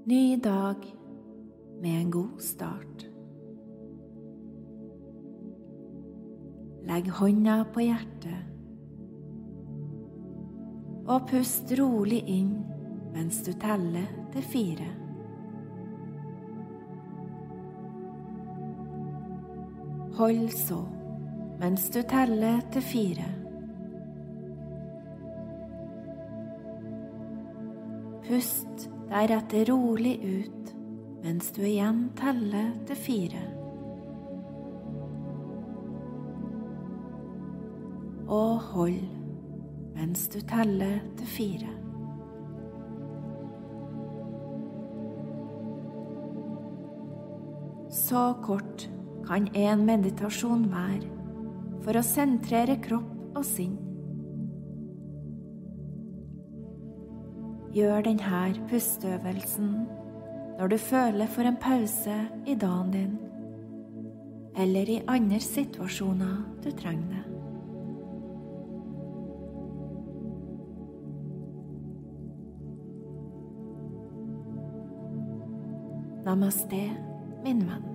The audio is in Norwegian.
Ny dag med en god start. Legg hånda på hjertet og pust rolig inn mens du teller til 4. Hold så mens du teller til 4. Pust deretter rolig ut mens du igjen teller til 4. Og hold mens du teller til 4. Så kort kan en meditasjon være for å sentrere kropp og sinn. Gjør denne pusteøvelsen når du føler for en pause i dagen din, eller i andre situasjoner du trenger det. Namaste, min venn.